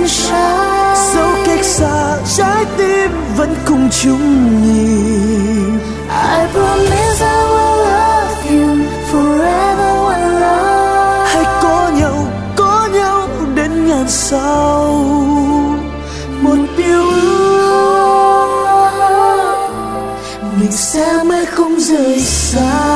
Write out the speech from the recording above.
sunshine. Dẫu cách xa trái tim vẫn cùng chung nhịp. I promise I will love you forever one love. Hãy có nhau đến ngàn sau. Một điều ước mình sẽ mãi không rời xa.